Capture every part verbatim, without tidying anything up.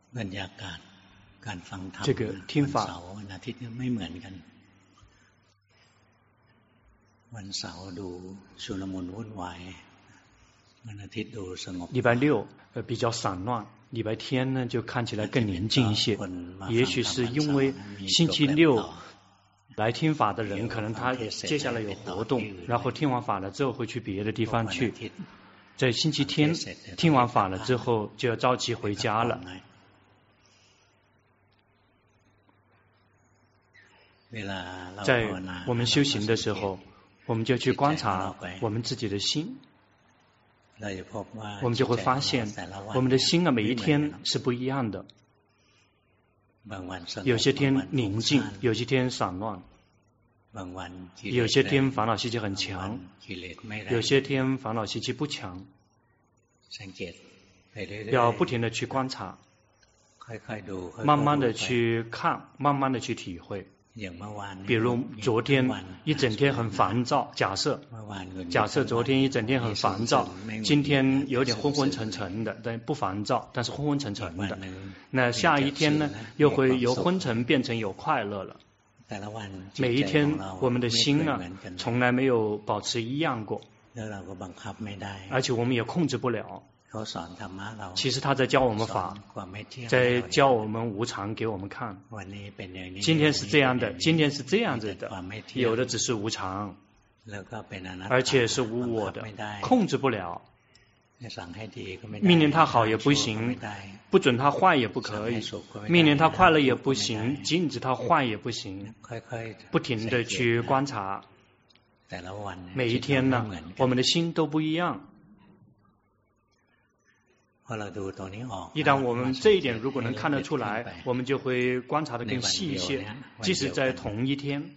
这个听法。礼拜六呃比较散乱，礼拜天呢就看起来更宁静一些。也许是因为星期六来听法的人，可能他接下来有活动，然后听完法了之后会去别的地方去。在星期天听完法了之后，就要着急回家了。在我们修行的时候，我们就去观察我们自己的心，我们就会发现我们的心啊，每一天是不一样的。有些天宁静，有些天散乱，有些天烦恼习气很强，有些天烦恼习气不强。要不停的去观察，慢慢的去看，慢慢的去体会。比如昨天一整天很烦躁，假设假设昨天一整天很烦躁，今天有点昏昏沉沉的，但不烦躁，但是昏昏沉沉的。那下一天呢，又会由昏沉变成有快乐了。每一天我们的心呢，从来没有保持一样过，而且我们也控制不了。其实他在教我们法，在教我们无常给我们看。今天是这样的，今天是这样子的，有的只是无常，而且是无我的，控制不了。命令他好也不行，不准他坏也不可以，命令他快乐也不行，禁止他坏也不行。不停的去观察，每一天呢，我们的心都不一样。一旦我们这一点如果能看得出来，我们就会观察得更细一些。即使在同一天，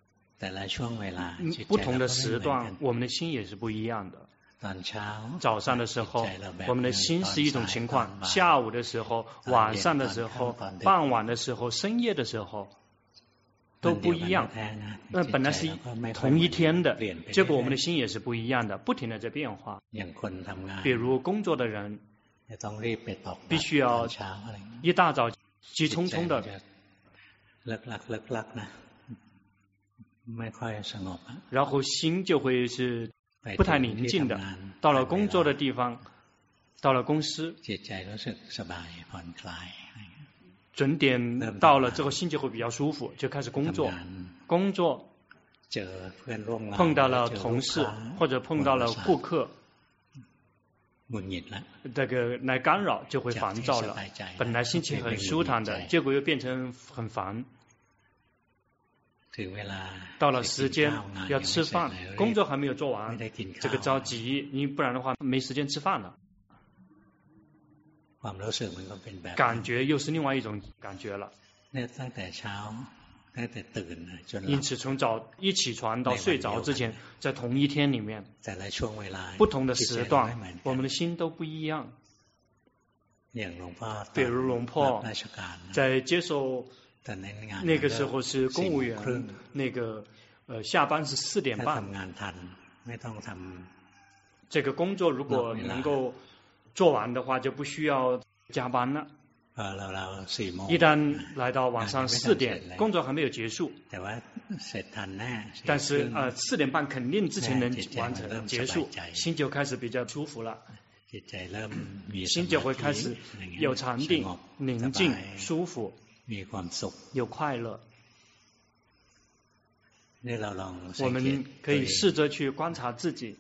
不同的时段，我们的心也是不一样的。早上的时候，我们的心是一种情况；下午的时候，晚上的时候，傍晚的时候，深夜的时候，都不一样。那本来是同一天的，结果我们的心也是不一样的，不停的在变化。比如工作的人，必须要一大早急匆匆的，然后心就会是不太宁静的。到了工作的地方，到了公司，准点到了之后，心就会比较舒服，就开始工作。工作碰到了同事或者碰到了顾客，这个来干扰就会烦躁了。本来心情很舒坦的，结果又变成很烦。到了时间要吃饭，工作还没有做完，这个着急，你不然的话没时间吃饭了。感觉又是另外一种感觉了。因此从早一起床到睡着之前，在同一天里面，不同的时段，我们的心都不一样。比如龙婆在接受那个时候是公务员，那个呃下班是四点半，这个工作如果能够做完的话，就不需要加班了。一旦来到晚上四点，工作还没有结束，但是呃四点半肯定之前能完成结束，心就开始比较舒服了，心就会开始有禅定、宁静、舒服、有快乐。我们可以试着去观察自己。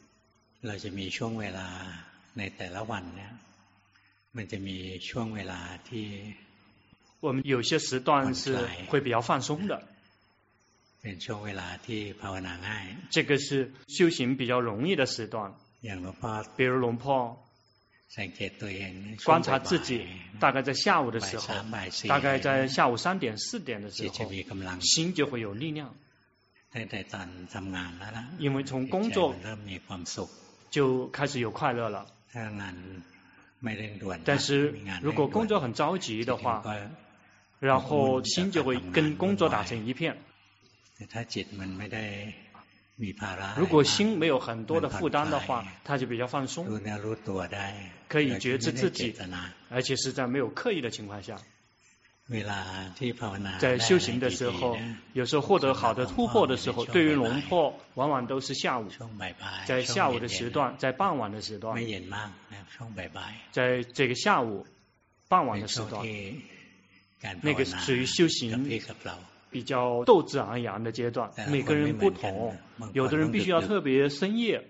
我们有些时段是会比较放松的，这个是修行比较容易的时段。比如龙婆观察自己，大概在下午的时候，大概在下午三点四点的时候，心就会有力量。因为从工作就开始有快乐了。但是如果工作很着急的话，然后心就会跟工作打成一片。 如果心没有很多的负担的话，他就比较放松，可以觉知自己，而且是在没有刻意的情况下。在修行的时候，有时候获得好的突破的时候，对于龙破往往都是下午，在下午的时段，在傍晚的时段，在这个下午傍晚的时段，那个属于修行比较斗志昂扬的阶段。每个人不同，有的人必须要特别深夜，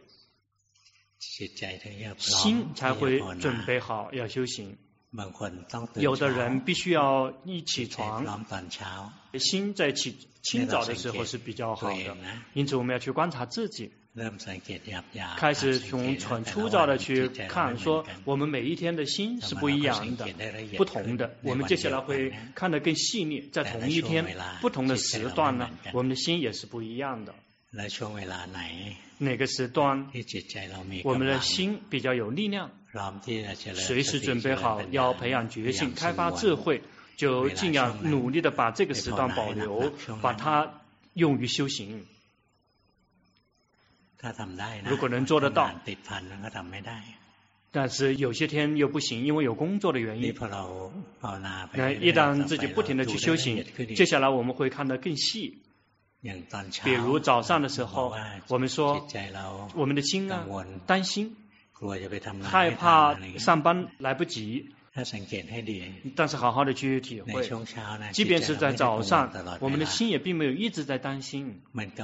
心才会准备好要修行。有的人必须要一起床，心在起清早的时候是比较好的，因此我们要去观察自己，开始从很粗糙的去看，说我们每一天的心是不一样的、不同的。我们接下来会看得更细腻，在同一天不同的时段呢，我们的心也是不一样的。哪个时段我们的心比较有力量，随时准备好要培养觉性、开发智慧，就尽量努力的把这个时段保留，把它用于修行。如果能做得到，但是有些天又不行，因为有工作的原因。那一旦自己不停的去修行，接下来我们会看得更细。比如早上的时候，我们说我们的心啊担心，害怕上班来不及，但是好好的去体会，即便是在早上，我们的心也并没有一直在担心，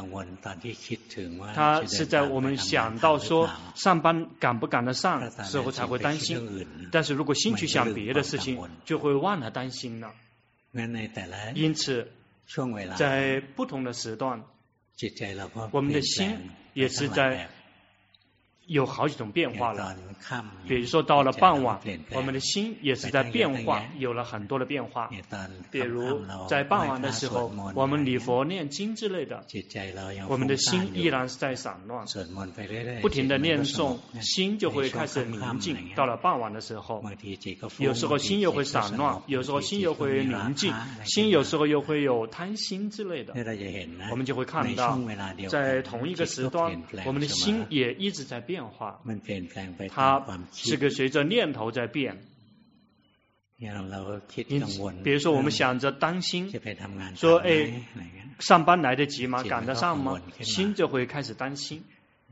他是在我们想到说上班赶不赶得上时候才会担心，但是如果心去想别的事情，就会忘了担心了。因此在不同的时段，我们的心也是在有好几种变化了。比如说到了傍晚，我们的心也是在变化，有了很多的变化。比如在傍晚的时候，我们礼佛念经之类的，我们的心依然是在散乱，不停的念诵，心就会开始宁静。到了傍晚的时候，有时候心又会散乱，有时候心又会宁静，心有时候又会有贪心之类的。我们就会看到在同一个时段，我们的心也一直在变化，它是个随着念头在变。因此比如说我们想着担心，说哎，上班来得及吗？赶得上吗？心就会开始担心。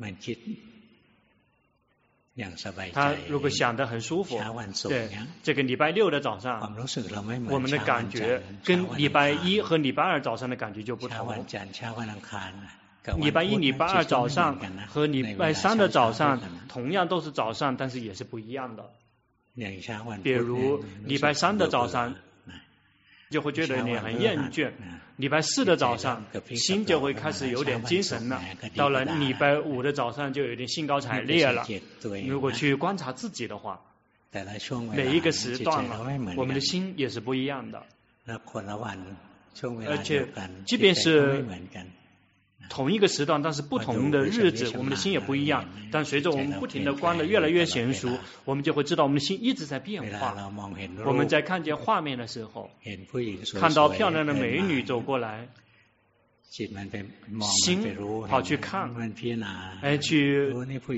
他如果想得很舒服，对，这个礼拜六的早上，我们的感觉跟礼拜一和礼拜二早上的感觉就不同。礼拜一、礼拜二早上和礼拜三的早上同样都是早上，但是也是不一样的。比如礼拜三的早上就会觉得你很厌倦，礼拜四的早上心就会开始有点精神了，到了礼拜五的早上就有点兴高采烈了。如果去观察自己的话，每一个时段了，我们的心也是不一样的，而且即便是同一个时段，但是不同的日子，我们的心也不一样。但随着我们不停的观得越来越娴熟，我们就会知道我们的心一直在变化。我们在看见画面的时候，看到漂亮的美女走过来，心跑去看，哎，去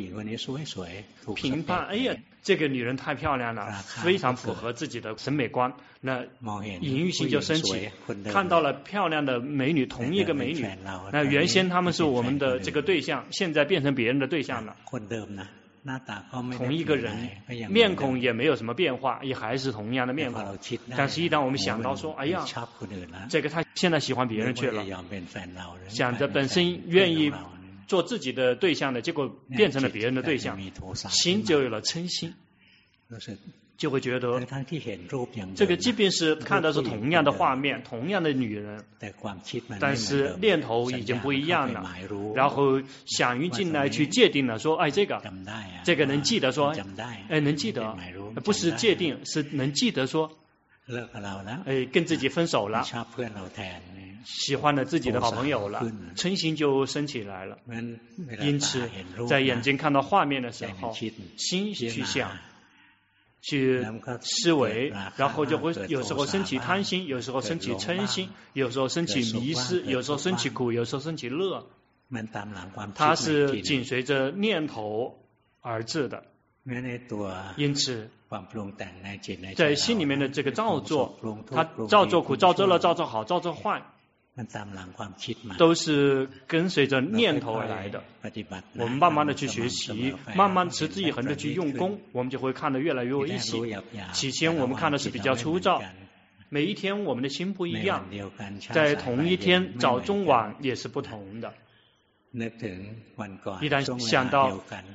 评判，哎呀，这个女人太漂亮了，非常符合自己的审美观，那隐喻性就升起。看到了漂亮的美女，同一个美女，那原先他们是我们的这个对象，现在变成别人的对象了。同一个人，面孔也没有什么变化，也还是同样的面孔。但是，一旦我们想到说，哎呀，这个他现在喜欢别人去了，想着本身愿意做自己的对象的，结果变成了别人的对象，心就有了嗔心，就会觉得这个即便是看到是同样的画面，同样的女人，但是念头已经不一样了，然后想于进来去界定了，说哎这个这个能记得，说哎能记得，不是界定，是能记得，说哎跟自己分手了，喜欢了自己的好朋友了，嗔心就升起来了。因此在眼睛看到画面的时候，心去想去思维，然后就会有时候升起贪心，有时候升起嗔心，有时候升起迷失，有时候升起苦，有时候升起乐。 它是紧随着念头而至的。因此在心里面的这个造作，它造作苦，造作乐，造作好，造作坏，都是跟随着念头而来的。我们慢慢的去学习，慢慢持之以恒的去用功，我们就会看得越来越微细。起先我们看的是比较粗糙，每一天我们的心不一样，在同一天早中晚也是不同的。一旦想到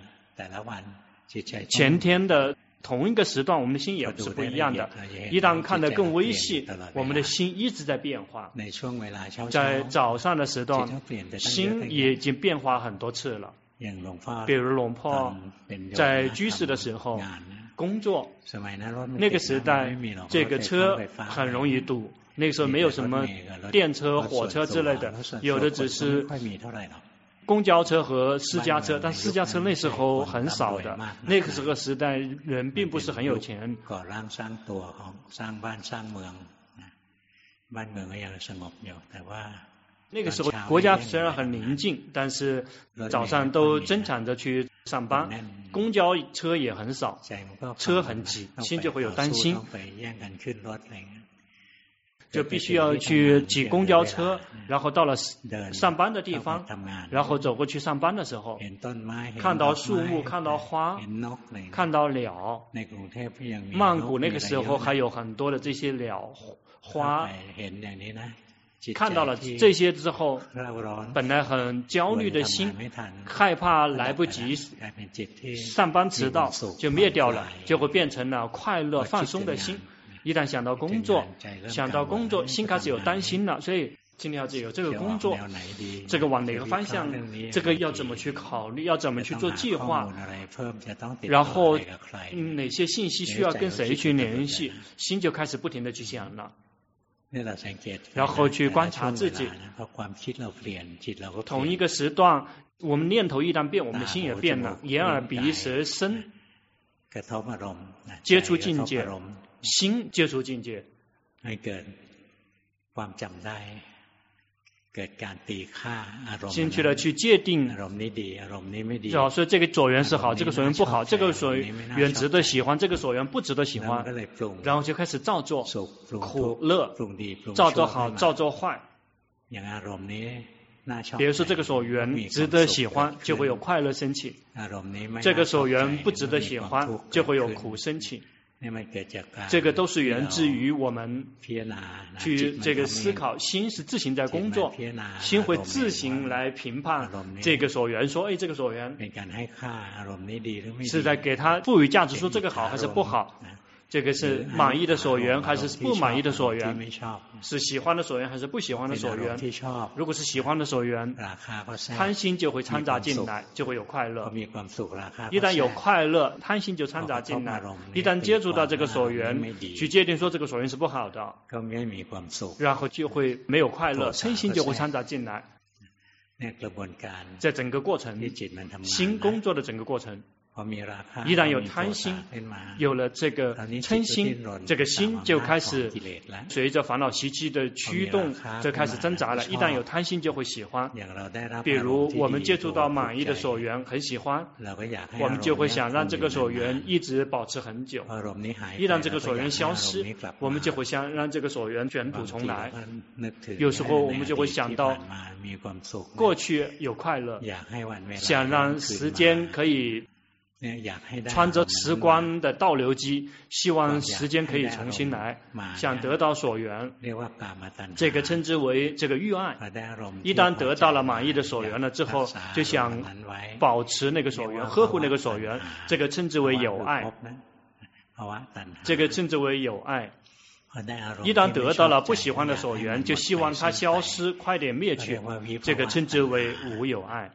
前天的同一个时段，我们的心也是不一样的。一旦看得更微细，我们的心一直在变化。在早上的时段，心也已经变化很多次了。比如龙婆在居士的时候工作，那个时代这个车很容易堵，那个时候没有什么电车、火车之类的，有的只是公交车和私家车，但私家车那时候很少的。那个时候时代人并不是很有钱。那个时候国家虽然很宁静，但是早上都争抢着去上班，公交车也很少，车很挤，心就会有担心，就必须要去挤公交车，然后到了上班的地方，然后走过去上班的时候，看到树木，看到花，看到鸟。曼谷那个时候还有很多的这些鸟花，看到了这些之后，本来很焦虑的心，害怕来不及上班迟到，就灭掉了，就会变成了快乐放松的心。一旦想到工作，想到工作，心开始有担心了，所以今天要有这个工作，这个往哪个方向，这个要怎么去考虑，要怎么去做计划，然后、嗯、哪些信息需要跟谁去联系，心就开始不停的去想了。然后去观察自己，同一个时段，我们念头一旦变，我们的心也变了。眼耳鼻舌身接触境界，心接触境界，心去了去界定，要说这个所缘是好，这个所缘不好，这个所缘值得喜欢，这个所缘不值得喜欢，然后就开始造作苦乐，造作好，造作坏。比如说这个所缘值得喜欢，就会有快乐升起；这个所缘不值得喜欢，就会有苦升起。这个都是源自于我们去这个思考，心是自行在工作，心会自行来评判这个所缘，说哎，这个所缘是在给他赋予价值，说这个好还是不好，这个是满意的所缘还是不满意的所缘，是喜欢的所缘还是不喜欢的所缘。如果是喜欢的所缘，贪心就会掺杂进来，就会有快乐。一旦有快乐，贪心就掺杂进来。一旦接触到这个所缘，去界定说这个所缘是不好的，然后就会没有快乐，嗔心就会掺杂进来。在整个过程，心工作的整个过程，一旦有贪心，有了这个嗔心，这个心就开始随着烦恼习气的驱动，就开始挣扎了。一旦有贪心，就会喜欢。比如我们接触到满意的所缘，很喜欢，我们就会想让这个所缘一直保持很久。一旦这个所缘消失，我们就会想让这个所缘卷土重来。有时候我们就会想到过去有快乐，想让时间可以穿着时光的倒流机，希望时间可以重新来，想得到所缘，这个称之为这个欲爱。一旦得到了满意的所缘了之后，就想保持那个所缘，呵护那个所缘，这个称之为有爱，这个称之为有爱。一旦得到了不喜欢的所缘，就希望它消失，快点灭去，这个称之为无有爱。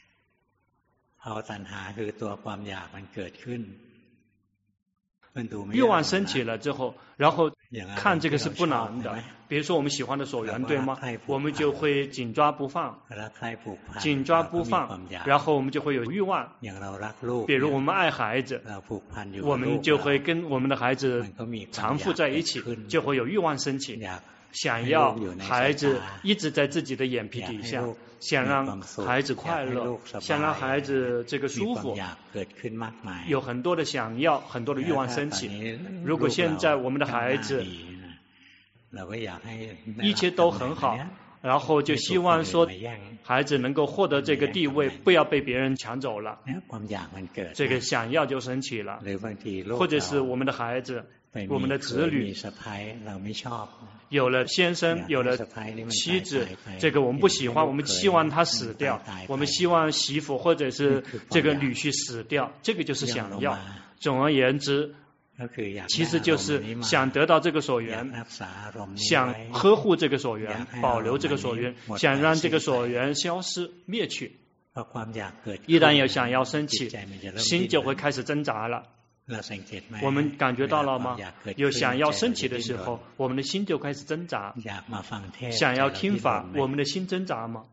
欲望升起了之后，然后看这个是不难的。比如说我们喜欢的所缘，对吗？我们就会紧抓不放，紧抓不放，然后我们就会有欲望。比如我们爱孩子，我们就会跟我们的孩子常附在一起，就会有欲望升起， 想要孩子一直在自己的眼皮底下，想让孩子快乐，想让孩子这个舒服，有很多的想要，很多的欲望升起。如果现在我们的孩子一切都很好，然后就希望说孩子能够获得这个地位，不要被别人抢走了，这个想要就升起了。或者是我们的孩子，我们的子女有了先生，有了妻子，这个我们不喜欢，我们希望他死掉，我们希望媳妇或者是这个女婿死掉，这个就是想要。总而言之，其实就是想得到这个所缘，想呵护这个所缘，保留这个所缘，想让这个所缘消失灭去。一旦有想要升起，心就会开始挣扎了。我们感觉到了吗？有想要升起的时候，我们的心就开始挣扎。想要听法，我们的心挣扎吗？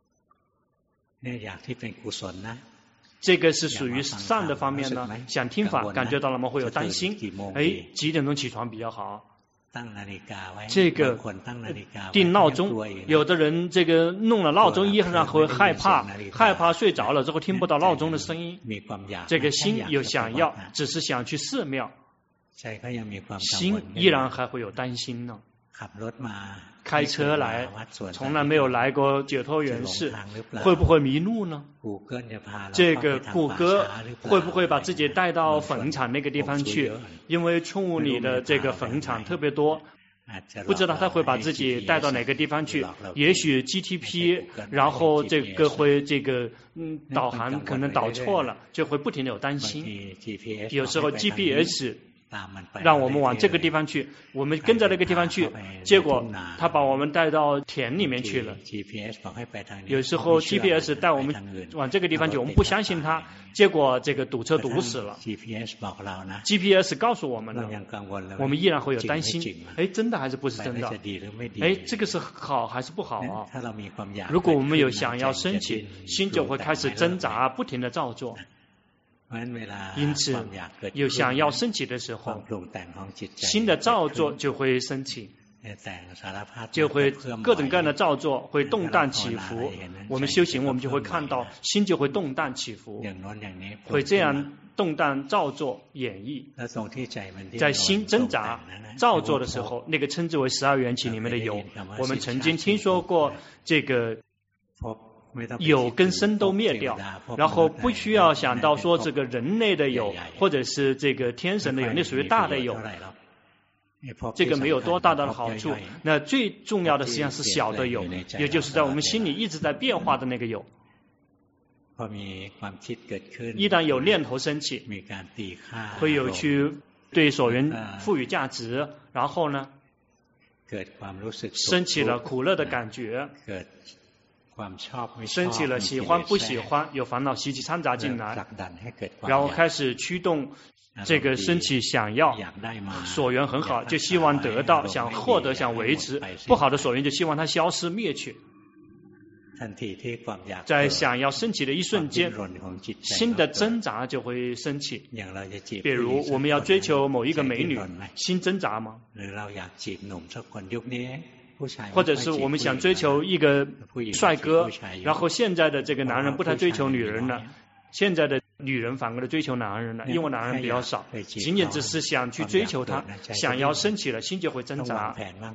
这个是属于善的方面呢。想听法，感觉到了吗？会有担心。哎，几点钟起床比较好？这个定闹钟，有的人这个弄了闹钟，依然会害怕，害怕睡着了之后听不到闹钟的声音。这个心有想要，只是想去寺庙，心依然还会有担心呢。开车来，从来没有来过解脱园寺，会不会迷路呢？这个谷歌会不会把自己带到坟场那个地方去？因为处理的这个坟场特别多，不知道他会把自己带到哪个地方去。也许 G T P， 然后这个会这个嗯导航可能导错了，就会不停的有担心。有时候 G P S。让我们往这个地方去，我们跟着那个地方去，结果他把我们带到田里面去了。有时候 G P S 带我们往这个地方去，我们不相信他，结果这个堵车堵死了。G P S 告诉我们了，我们依然会有担心。哎，真的还是不是真的？哎，这个是好还是不好啊？如果我们有想要升起，心就会开始挣扎，不停的造作。因此，有想要升起的时候，新的造作就会升起，就会各种各样的造作会动荡起伏。我们修行，我们就会看到心就会动荡起伏，会这样动荡造作演绎。在心挣扎造作的时候，那个称之为十二缘起里面的有。我们曾经听说过这个。有跟生都灭掉，然后不需要想到说这个人类的有，或者是这个天神的有，那属于大的有，这个没有多大的好处。那最重要的实际上是小的有，也就是在我们心里一直在变化的那个有。一旦有念头升起，会有去对所缘赋予价值，然后呢，升起了苦乐的感觉。升起了喜欢不喜欢，有烦恼习气掺杂进来，然后开始驱动这个升起想要，所缘很好，就希望得到，想获得，想维持；不好的所缘就希望它消失灭去。在想要升起的一瞬间，新的挣扎就会升起。比如我们要追求某一个美女，心挣扎吗？或者是我们想追求一个帅哥，然后现在的这个男人不太追求女人了，现在的女人反过来追求男人了，因为男人比较少，仅仅只是想去追求他，想要升起了，心就会挣扎。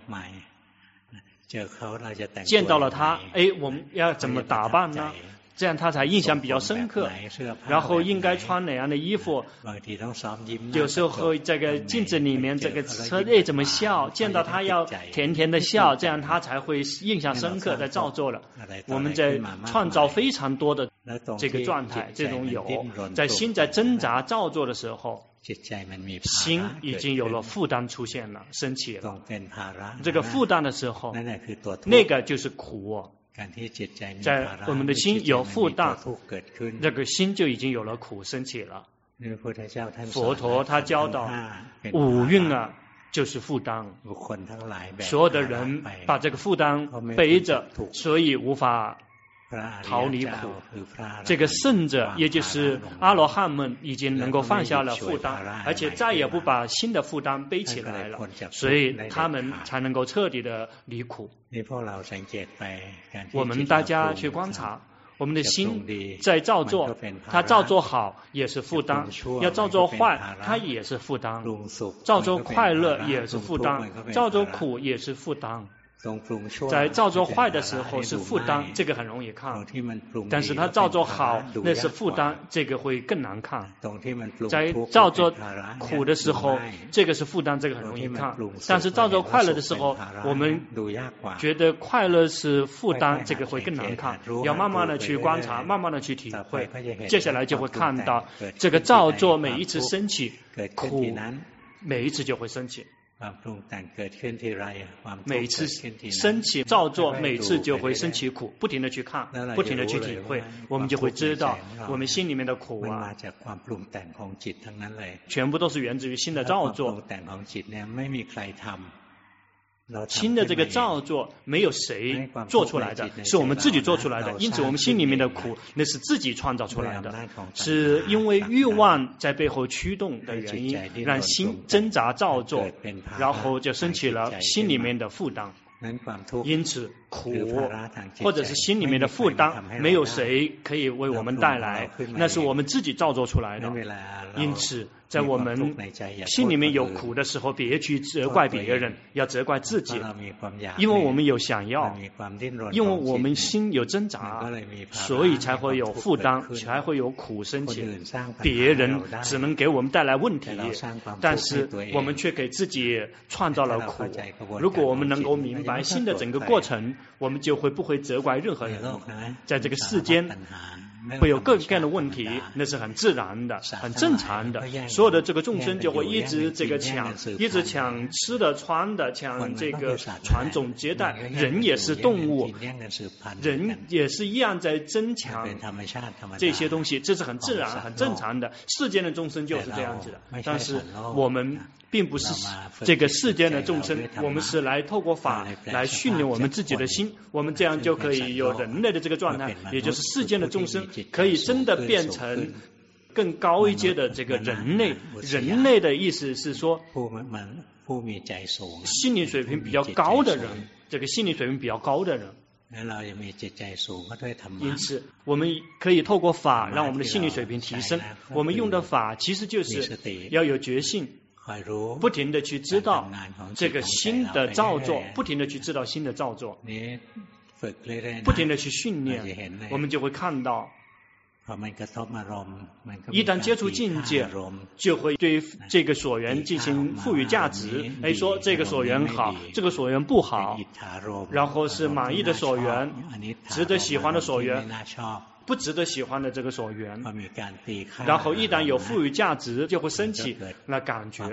见到了他，哎，我们要怎么打扮呢？这样他才印象比较深刻。然后应该穿哪样的衣服？有时候这个镜子里面这个车内怎么笑？见到他要甜甜的笑，这样他才会印象深刻，在造作了。我们在创造非常多的这个状态，这种有在心在挣扎造作的时候，心已经有了负担出现了，升起了。这个负担的时候，那个就是苦哦。在我们的心有负担，那个心就已经有了苦升起了。佛陀他教导五蕴啊，就是负担。所有的人把这个负担背着，所以无法逃离苦。这个圣者，也就是阿罗汉们，已经能够放下了负担，而且再也不把新的负担背起来了，所以他们才能够彻底的离苦。我们大家去观察。我们的心在造作，它造作好也是负担，要造作坏它也是负担，造作快乐也是负担，造作苦也是负担。在造作坏的时候是负担，这个很容易看，但是它造作好那是负担，这个会更难看。在造作苦的时候，这个是负担，这个很容易看，但是造作快乐的时候，我们觉得快乐是负担，这个会更难看。要慢慢的去观察，慢慢的去体会，接下来就会看到这个造作每一次升起，苦每一次就会升起。每次升起造作，每次就会升起苦，不停的去看，不停的去体会，我们就会知道我们心里面的苦啊，全部都是源自于新的造作。新的这个造作没有谁做出来的，是我们自己做出来的，因此我们心里面的苦那是自己创造出来的，是因为欲望在背后驱动的原因，让心挣扎造作，然后就升起了心里面的负担。因此苦或者是心里面的负担没有谁可以为我们带来，那是我们自己造作出来的。因此在我们心里面有苦的时候，别去责怪别人，要责怪自己，因为我们有想要，因为我们心有挣扎，所以才会有负担，才会有苦升起。别人只能给我们带来问题，但是我们却给自己创造了苦。如果我们能够明白新的整个过程，我们就会不会责怪任何人。在这个世间会有各种各样的问题，那是很自然的，很正常的。所有的这个众生就会一直这个抢，一直抢吃的、穿的，抢这个传种接代。人也是动物，人也是一样在争抢这些东西，这是很自然、很正常的。世间的众生就是这样子的，但是我们并不是这个世间的众生，我们是来透过法来训练我们自己的心，我们这样就可以有人类的这个状态，也就是世间的众生可以真的变成更高一阶的这个人类。人类的意思是说心理水平比较高的人，这个心理水平比较高的人。因此我们可以透过法让我们的心理水平提升。我们用的法其实就是要有觉性，不停的去知道这个新的造作，不停的去知道新的造作，不停的去训练，我们就会看到一旦接触境界，就会对这个所缘进行赋予价值。哎，说这个所缘好，这个所缘不好，然后是满意的所缘，值得喜欢的所缘，不值得喜欢的这个所缘。然后一旦有赋予价值，就会升起那感觉，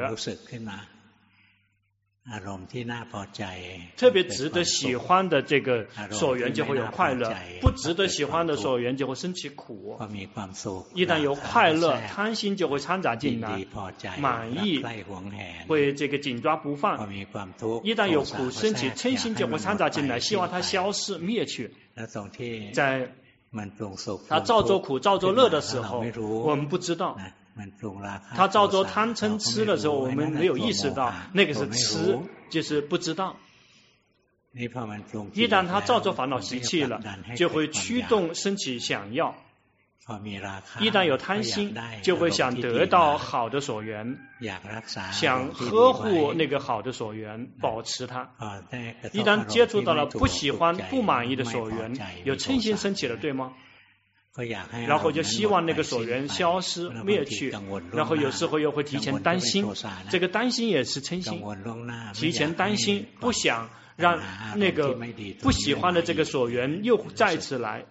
特别值得喜欢的这个所缘就会有快乐，不值得喜欢的所缘就会升起苦。一旦有快乐，贪心就会掺杂进来，满意会这个紧抓不放。一旦有苦升起，嗔心就会掺杂进来，希望它消失灭去。在他造作苦造作乐的时候，我们不知道，他造作贪嗔痴的时候，我们没有意识到那个是痴，就是不知道。一旦他造作烦恼习气了，就会驱动升起想要。一旦有贪心，就会想得到好的所缘，想呵护那个好的所缘，保持它。一旦接触到了不喜欢不满意的所缘，有嗔心升起了，对吗？然后就希望那个所缘消失灭去，然后有时候又会提前担心，这个担心也是嗔心，提前担心不想让那个不喜欢的这个所缘又再次来。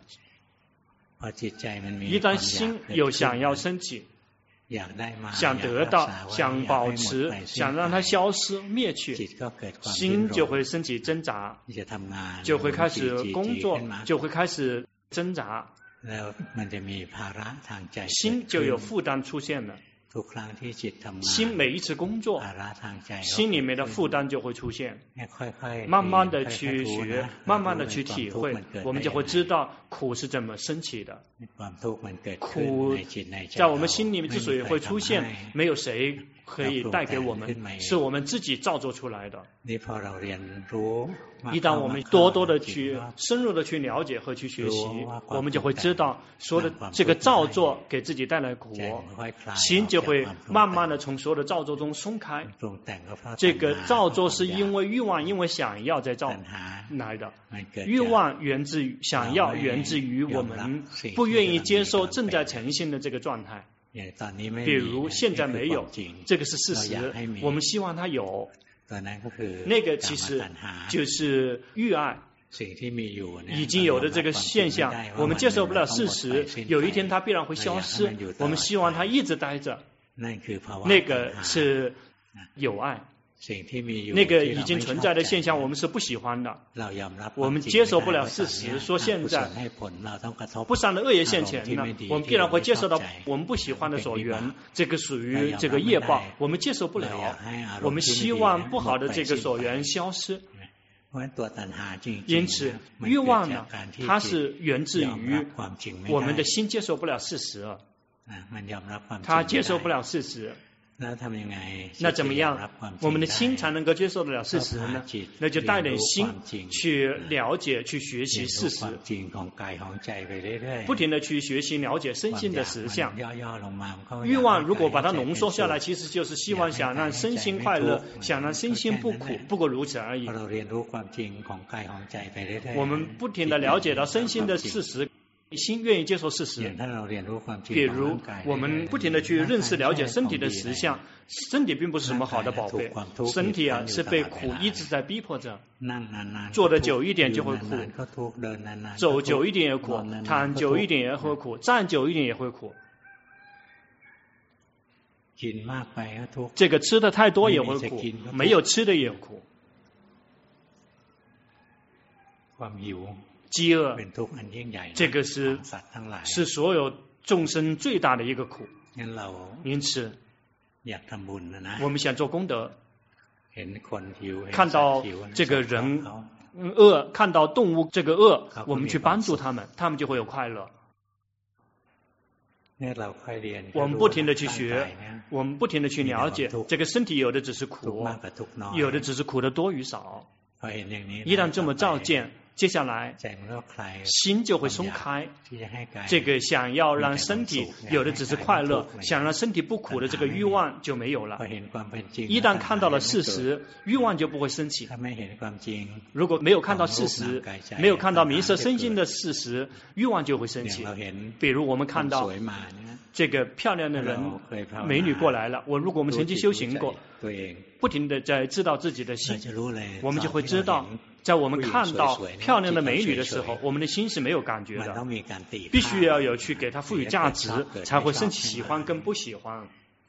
一旦心有想要升起，想得到，想保持，想让它消失灭去，心就会升起挣扎，就会开始工作，就会开始挣扎，心就有负担出现了。 心每一次工作，心里面的负担就会出现。慢慢的去学，慢慢的去体会，我们就会知道苦是怎么升起的。苦在我们心里面之所以会出现，没有谁可以带给我们，是我们自己造作出来的。一旦我们多多的去深入的去了解和去学习，我们就会知道说的这个造作给自己带来苦，心就会慢慢的从所有的造作中松开。这个造作是因为欲望，因为想要在造来的。欲望源自于想要，源自于我们不愿意接受正在呈现的这个状态。比如现在没有，这个是事实，我们希望它有，那个其实就是欲爱已经有的这个现象，我们接受不了事实，有一天它必然会消失，我们希望它一直待着，那个是有爱。那个已经存在的现象我们是不喜欢的，我们接受不了事实，说现在不善的恶业现前呢，我们必然会接受到我们不喜欢的所缘，这个属于这个业报，我们接受不了，我们希望不好的这个所缘消失。因此欲望呢，它是源自于我们的心接受不了事实，它接受不了事实。那怎么样我们的心才能够接受得了事实呢？那就带点心去了解去学习事实，不停的去学习了解身心的实相。欲望如果把它浓缩下来，其实就是希望想让身心快乐，想让身心不苦，不过如此而已。我们不停的了解到身心的事实，心愿意接受事实。比如我们不停的去认识了解身体的实相，身体并不是什么好的宝贝，身体啊是被苦一直在逼迫着，坐得久一点就会苦，走久一点也苦，躺久一点也会苦，站久一点也会苦，这个吃的太多也会苦，没有吃的也苦。饥饿，这个是是所有众生最大的一个苦。因此我们想做功德，看到这个人饿，看到动物这个饿，我们去帮助他们，他们就会有快乐。我们不停的去学，我们不停的去了解，这个身体有的只是苦，有的只是苦的多与少。一旦这么照见，接下来心就会松开，这个想要让身体有的只是快乐，想让身体不苦的这个欲望就没有了。一旦看到了事实，欲望就不会升起。如果没有看到事实，没有看到迷色身心的事实，欲望就会升起。比如我们看到这个漂亮的人美女过来了，我如果我们曾经修行过，不停的在知道自己的心，我们就会知道，在我们看到漂亮的美女的时候，我们的心是没有感觉的，必须要有去给它赋予价值，才会升起喜欢跟不喜欢。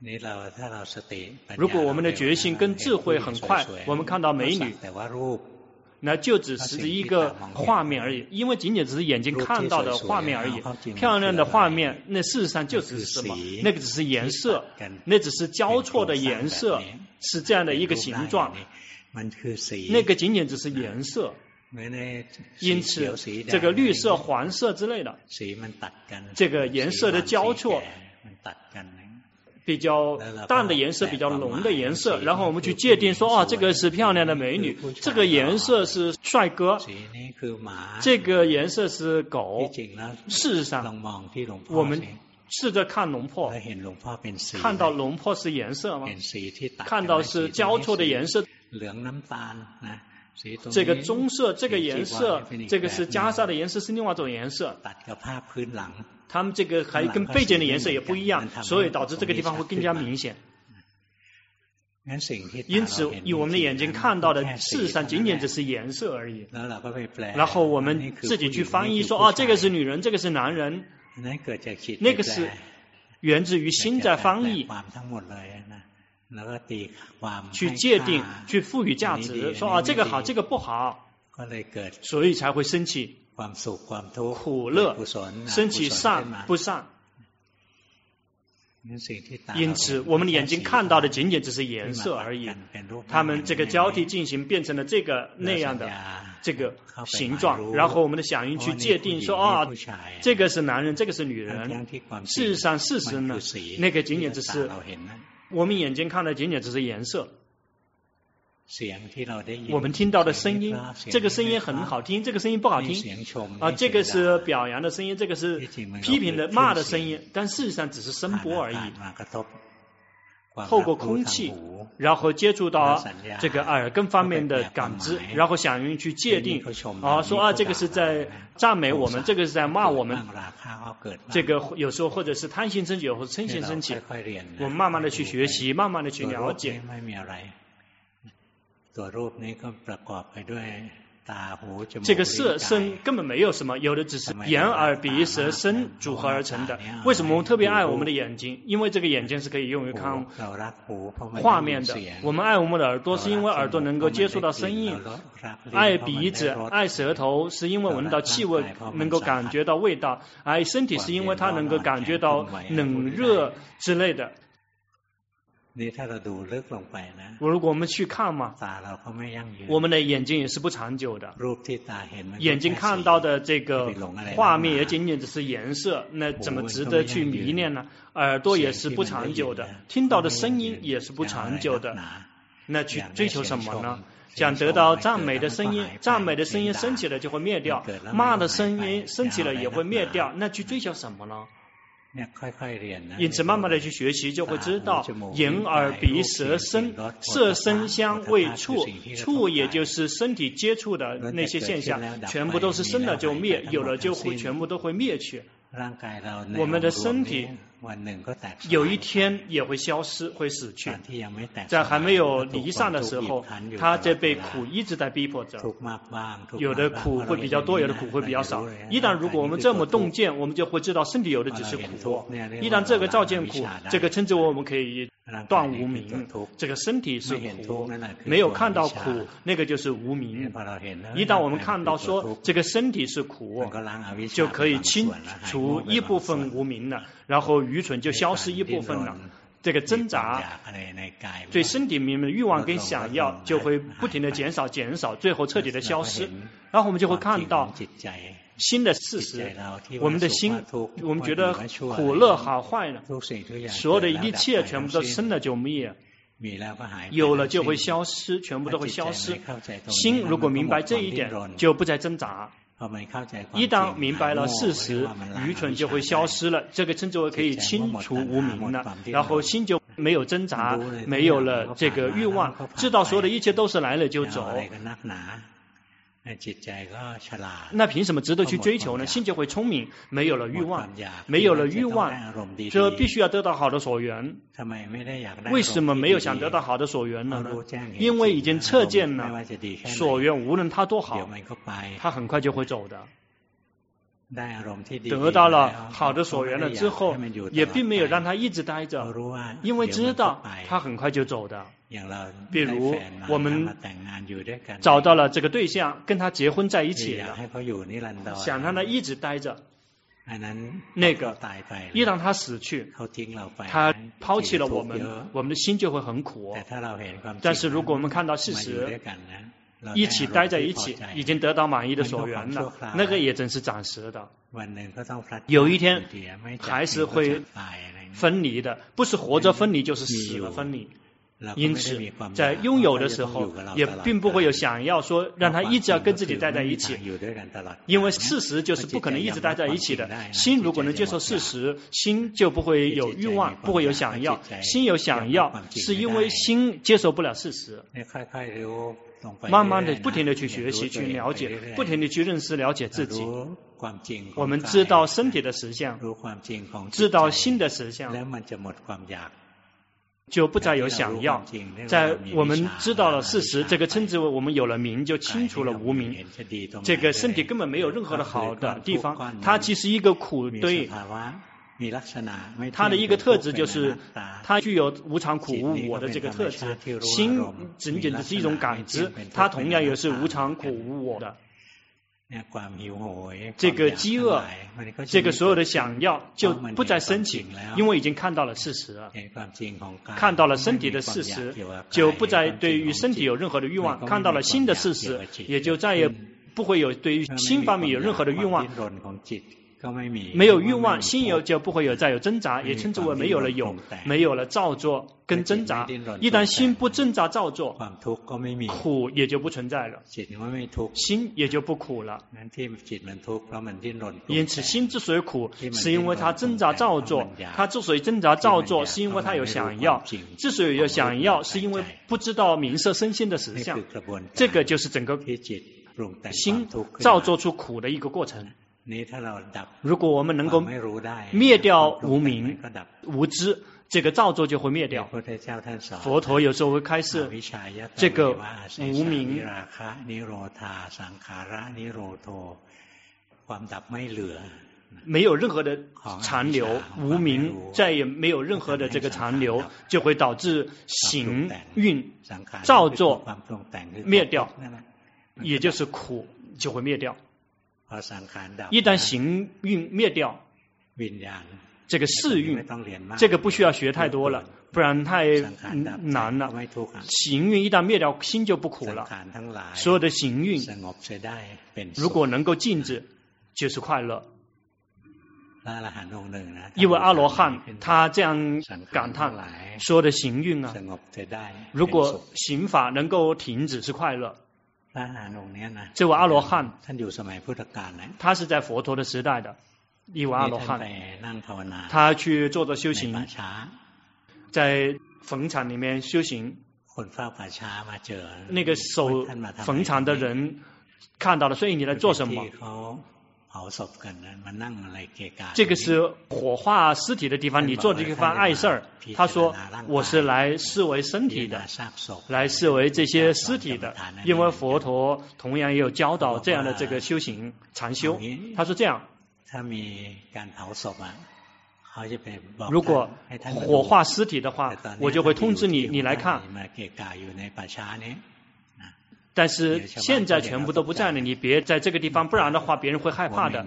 如果我们的决心跟智慧很快，我们看到美女，那就只是一个画面而已，因为仅仅只是眼睛看到的画面而已。漂亮的画面，那事实上就只是什么？那个只是颜色，那只是交错的颜色，是这样的一个形状。那个仅仅只是颜色。因此这个绿色、黄色之类的，这个颜色的交错，比较淡的颜色，比较浓的颜色，然后我们去界定说，哦，这个是漂亮的美女，这个颜色是帅哥，这个颜色是狗。事实上我们试着看龙婆，看到龙婆是颜色吗？看到是交错的颜色，这个棕色，这个颜色，这个是袈裟的颜色，是另外一种颜色。他们这个还跟背景的颜色也不一样，所以导致这个地方会更加明显。因此以我们的眼睛看到的事实上仅仅只是颜色而已，然后我们自己去翻译说，啊，这个是女人，这个是男人，那个是源自于心在翻译，去界定，去赋予价值，说啊，这个好，这个不好，所以才会生气苦乐，升起善不善。 因此我们的眼睛看到的仅仅只是颜色而已，它们这个交替进行变成了这个那样的这个形状，然后我们的响应去界定说啊，这个是男人，这个是女人。事实上事实呢，那个仅仅只是我们眼睛看的仅仅只是颜色。我们听到的声音，这个声音很好听，这个声音不好听啊，这个是表扬的声音，这个是批评的骂的声音，但事实上只是声波而已。透过空气，然后接触到这个耳根方面的感知，然后响应去界定啊，说啊这个是在赞美我们，这个是在骂我们，这个有时候或者是贪心升起或者嗔心升起，我们慢慢的去学习，慢慢的去了解。这个色声根本没有什么，有的只是眼耳鼻舌身组合而成的。为什么我们特别爱我们的眼睛？因为这个眼睛是可以用于看画面的。我们爱我们的耳朵，是因为耳朵能够接触到声音；爱鼻子、爱舌头，是因为闻到气味，能够感觉到味道；爱身体，是因为它能够感觉到冷热之类的。如果我们去看嘛，我们的眼睛也是不长久的。眼睛看到的这个画面也仅仅只是颜色，那怎么值得去迷恋呢？耳朵也是不长久的，听到的声音也是不长久的。那去追求什么呢？想得到赞美的声音，赞美的声音升起了就会灭掉，骂的声音升起了也会灭掉，那去追求什么呢？因此慢慢的去学习，就会知道眼耳鼻舌身，色声香味触，触也就是身体接触的那些现象，全部都是生了就灭，有了就会全部都会灭去。我们的身体有一天也会消失，会死去。在还没有离散的时候，他这被苦一直在逼迫着，有的苦会比较多，有的苦会比较少。一旦如果我们这么洞见，我们就会知道身体有的只是苦。一旦这个照见苦，这个称之为我们可以断无明，这个身体是苦，没有看到苦，那个就是无明。一旦我们看到说这个身体是苦，就可以清除一部分无明了，然后愚蠢就消失一部分了。这个挣扎对身体里面的欲望跟想要就会不停的减少减少，最后彻底的消失。然后我们就会看到新的事实，我们的心，我们觉得苦乐好坏呢，所有的一切全部都生了就灭，有了就会消失，全部都会消失。心如果明白这一点，就不再挣扎。一旦明白了事实，愚蠢就会消失了，这个称之为可以清除无明了，然后心就没有挣扎，没有了这个欲望，知道所有的一切都是来了就走。那凭什么值得去追求呢？心就会聪明，没有了欲望，没有了欲望，这必须要得到好的所缘。为什么没有想得到好的所缘呢？因为已经测见了所缘，无论它多好，它很快就会走的。得到了好的所缘了之后，也并没有让他一直待着，因为知道他很快就走的。比如我们找到了这个对象，跟他结婚在一起了，想让他一直待着，那个一让他死去，他抛弃了我们，我们的心就会很苦。但是如果我们看到事实，一起待在一起，已经得到满意的所缘了，那个也真是暂时的，有一天还是会分离的，不是活着分离就是死了分离。因此在拥有的时候也并不会有想要说让他一直要跟自己待在一起，因为事实就是不可能一直待在一起的。心如果能接受事实，心就不会有欲望，不会有想要。心有想要是因为心接受不了事实。慢慢的不停的去学习去了解，不停的去认识了解自己。我们知道身体的实相，知道心的实相，就不再有想要。在我们知道了事实，这个称之为我们有了明，就清除了无明。这个身体根本没有任何的好的地方，它其实一个苦堆。它的一个特质就是它具有无常苦无我的这个特质。心仅仅只是一种感知，它同样也是无常苦无我的。 这个饥饿，这个所有的想要就不再升起，因为已经看到了事实了，看到了身体的事实，就不再对于身体有任何的欲望，看到了新的事实，也就再也不会有对于心方面有任何的欲望。没有欲望，心有就不会有再有挣扎，也称之为没有了有，没有了造作跟挣扎。一旦心不挣扎造作，苦也就不存在了，心也就不苦了。因此心之所以苦，是因为它挣扎造作，它之所以挣扎造作，是因为它有想要，之所以有想要，是因为不知道名色身心的实相。这个就是整个心造作出苦的一个过程。如果我们能够灭掉无明无知，这个造作就会灭掉。佛陀有时候会开示这个无明没有任何的残留，无明再也没有任何的这个残留，就会导致行运造作灭掉，也就是苦就会灭掉。一旦行运灭掉，这个世运，这个不需要学太多了，不然太难了。行运一旦灭掉，心就不苦了。所有的行运，如果能够静止，就是快乐。因为阿罗汉他这样感叹，所有的行运啊，如果行法能够停止，是快乐。这位阿罗汉，他是在佛陀的时代的一位阿罗汉，他去做着修行，在坟场里面修行。那个守坟场的人看到了，所以你来做什么？这个是火化尸体的地方，你做这个地方碍事儿。他说我是来视为身体的，来视为这些尸体的，因为佛陀同样也有教导这样的这个修行禅修。他说这样，如果火化尸体的话，我就会通知你，你来看。但是现在全部都不在了，你别在这个地方，不然的话别人会害怕的。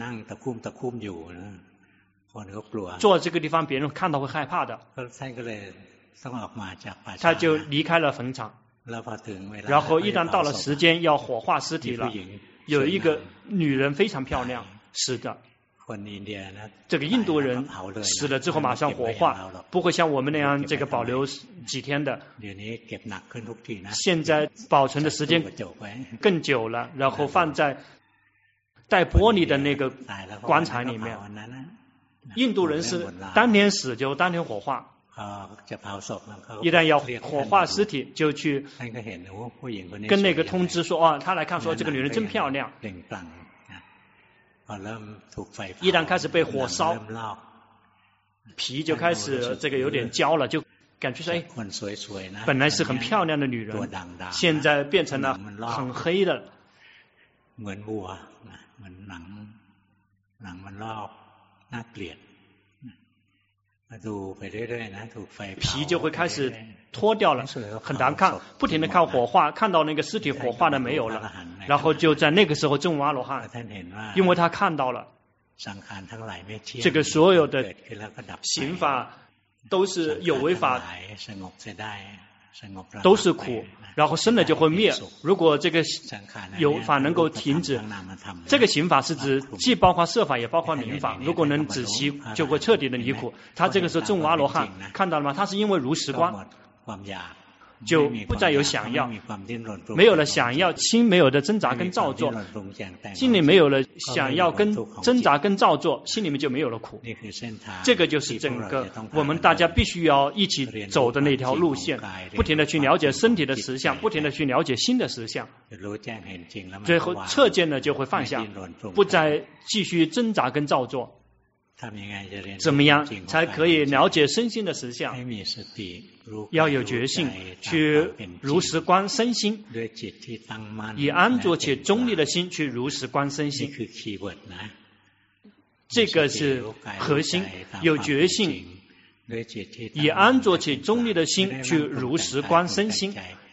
坐这个地方别人看到会害怕的。他就离开了坟场，然后一旦到了时间要火化尸体了，有一个女人非常漂亮，是的，这个印度人死了之后马上火化，不会像我们那样这个保留几天的。现在保存的时间更久了，然后放在带玻璃的那个棺材里面。印度人是当天死就当天火化，一旦要火化尸体就去跟那个通知说，哦，他来看说这个女人真漂亮。一旦开始被火烧，皮就开始这个有点焦了，就感觉说，哎，本来是很漂亮的女人，现在变成了很黑的，皮就会开始脱掉了，很难看，不停的看火化，看到那个尸体火化的没有了，然后就在那个时候证悟阿罗汉，因为他看到了这个所有的刑法都是有为法，都是苦，然后生了就会灭。如果这个有法能够停止，这个刑法是指既包括色法也包括名法，如果能止息就会彻底的离苦。他这个时候证悟阿罗汉，看到了吗？他是因为如实观就不再有想要，没有了想要，心没有的挣扎跟造作，心里没有了想要跟挣扎跟造作，心里面就没有了苦。这个就是整个我们大家必须要一起走的那条路线，不停的去了解身体的实相，不停的去了解心的实相，最后彻见了就会放下，不再继续挣扎跟造作。怎么样才可以了解身心的实相？要有决心去如实观身心，以安住且中立的心去如实观身心，这个是核心。有决心以安住且中立的心去如实观身心，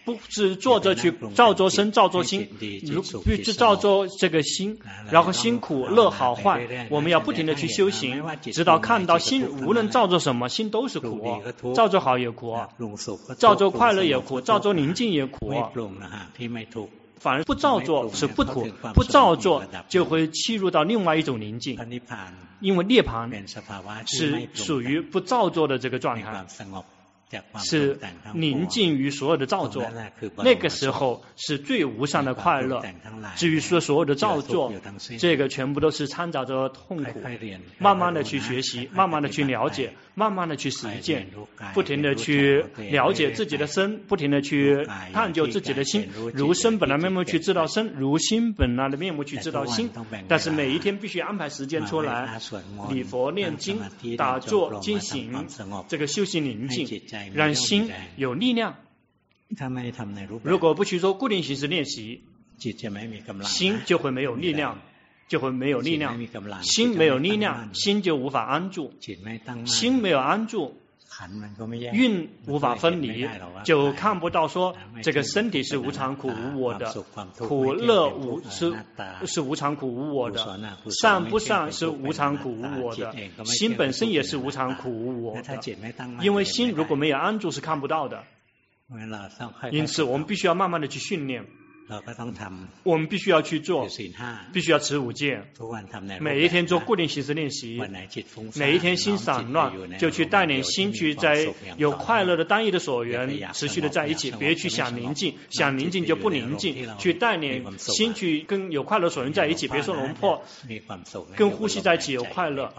不是坐着去造作身造作心，如不去造作这个心，然后辛苦乐好坏，我们要不停的去修行，直到看到心无论造作什么，心都是苦，造作好也苦，造作快乐也苦，造作宁静也苦，反而不造作是不苦，不造作就会契入到另外一种宁静，因为涅槃是属于不造作的这个状态，是宁静于所有的造作，那个时候是最无上的快乐。至于说所有的造作，这个全部都是掺杂着痛苦，慢慢的去学习，慢慢的去了解，慢慢的去实践，不停的去了解自己的身，不停的去探究自己的心，如身本来面目去知道身，如心本来的面目去知道心。但是每一天必须安排时间出来，礼佛念经打坐经行，这个修行宁静，让心有力量。如果不去做固定形式练习，心就会没有力量，就会没有力量。心没有力量，心就无法安住。心没有安住，运无法分离，就看不到说这个身体是无常苦无我的，苦乐无是是无常苦无我的，善不善是无常苦无我的，心本身也是无常苦无我的。因为心如果没有安住是看不到的，因此我们必须要慢慢的去训练。我们必须要去做，必须要持五戒，每一天做固定形式练习，哪一天心散乱就去带领心去在有快乐的单一的所缘持续的在一起，别去想宁静，想宁静就不宁静，去带领心去跟有快乐所缘在一起，别说龙破跟呼吸在一起有快乐，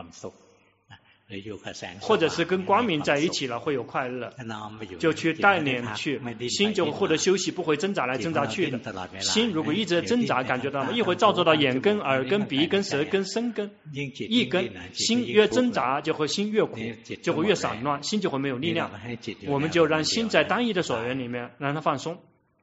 或者是跟光明在一起了会有快乐，就去带领去，心就获得休息，不会挣扎来挣扎去的。心如果一直挣扎，感觉到一会造作到眼根、耳根、鼻根、舌根、身根、意根，心越挣扎就会心越苦，就会越散乱，心就会没有力量。我们就让心在单一的所缘里面让它放松，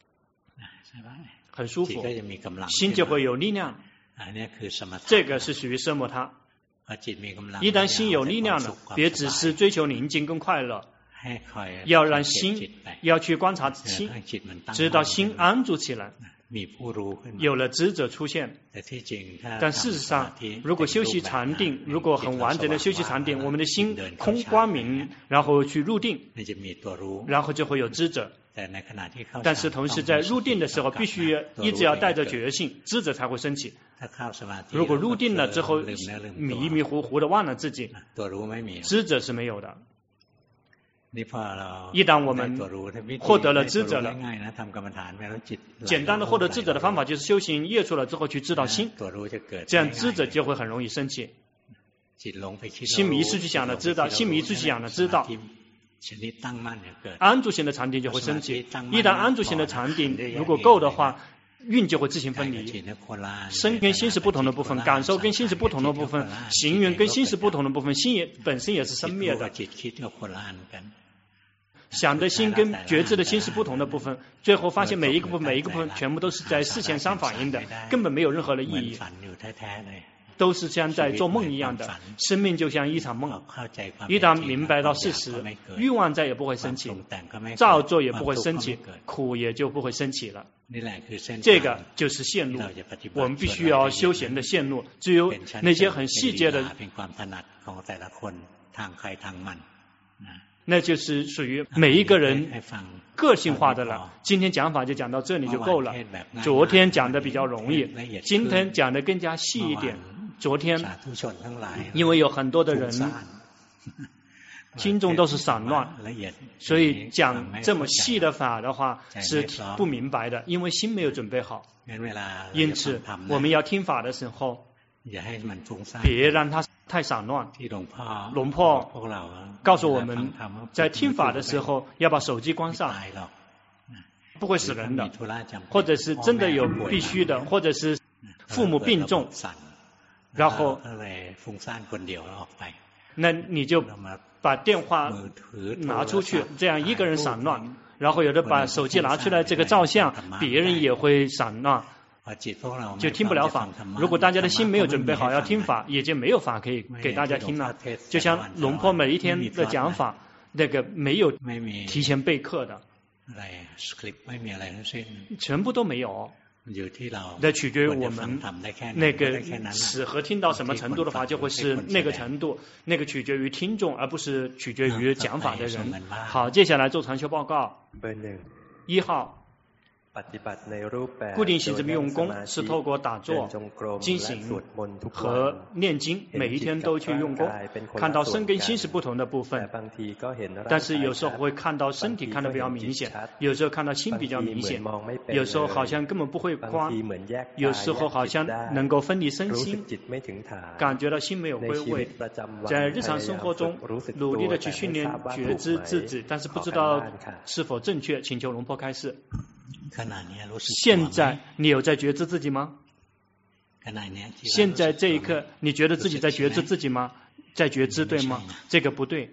很舒服，心就会有力量。这个是属于奢摩他。一旦心有力量了，别只是追求宁静跟快乐，要让心要去观察心，直到心安住起来，有了知者出现。但事实上，如果修习禅定，如果很完整的修习禅定，我们的心空光明，然后去入定，然后就会有知者。但是同时在入定的时候，必须一直要带着觉性，知者才会升起。如果入定了之后迷迷糊糊的忘了自己，知者是没有的。一旦我们获得了知者了，简单的获得知者的方法就是修行业出了之后去知道心，这样知者就会很容易升起。心迷失去想了知道，心迷失去想了知道，安住型的禅定就会升起。一旦安住型的禅定如果够的话，运就会自行分离，身跟心是不同的部分，感受跟心是不同的部分，行缘跟心是不同的部分，心也本身也是生灭的，想的心跟觉知的心是不同的部分，最后发现每一个部分每一个部分全部都是在事前相反应的，根本没有任何的意义，都是像在做梦一样的，生命就像一场梦。一旦明白到事实，欲望再也不会升起，造作也不会升起，苦也就不会升起了。这个就是线路，我们必须要修行的线路。至于那些很细节的，那就是属于每一个人个性化的了。今天讲法就讲到这里就够了，昨天讲的比较容易，今天讲的更加细一点。昨天因为有很多的人听众都是散乱，所以讲这么细的法的话是不明白的，因为心没有准备好。因此我们要听法的时候别让它太散乱。龙婆告诉我们，在听法的时候要把手机关上，不会死人的，或者是真的有必须的，或者是父母病重，然后那你就把电话拿出去，这样一个人散乱，然后有的把手机拿出来这个照相，别人也会散乱，就听不了法。如果大家的心没有准备好要听法，也就没有法可以给大家听了。就像龙婆每一天的讲法，那个没有提前备课的， 全部都没有。那取决于我们那个使和听到什么程度的话，就会是那个程度，那个取决于听众，而不是取决于讲法的人。好，接下来做禅修报告。一号。固定性质用功是透过打坐、经行和念经，每一天都去用功，看到身跟心是不同的部分。但是有时候会看到身体看得比较明显，有时候看到心比较明显，有时候好像根本不会观，有时候好像能够分离身心，感觉到心没有归位。在日常生活中努力的去训练觉知自己，但是不知道是否正确，请求龙婆开示。现在你有在觉知自己吗？现在这一刻你觉得自己在觉知自己吗？在觉知对吗？这个不对。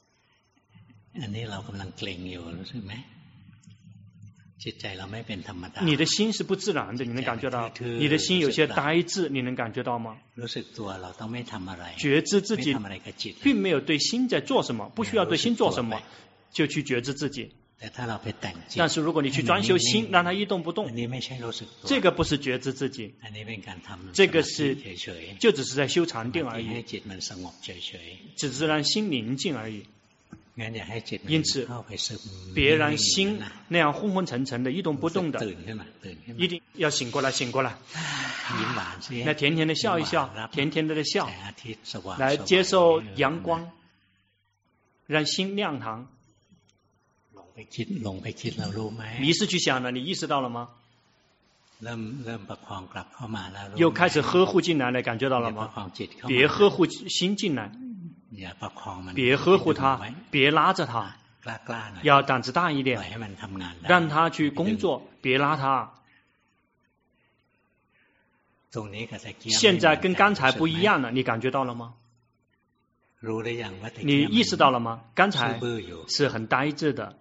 你的心是不自然的，你能感觉到？你的心有些呆滞，你能感觉到吗？觉知自己并没有对心在做什么，不需要对心做什么，就去觉知自己。但是如果你去专修心，让它一动不动，这个不是觉知自己，这个是就只是在修禅定而已，只是让心宁静而已。因此别让心那样昏昏沉沉的一动不动的，一定要醒过来，醒过来，来甜甜的笑一笑，甜甜的笑，来接受阳光，让心亮堂。迷失去想了，你意识到了吗？又开始呵护进来了，感觉到了吗？别呵护心进来，别呵护它，别拉着它，要胆子大一点，让它去工作，别拉它。现在跟刚才不一样了，你感觉到了吗？你意识到了吗？刚才是很呆滞的。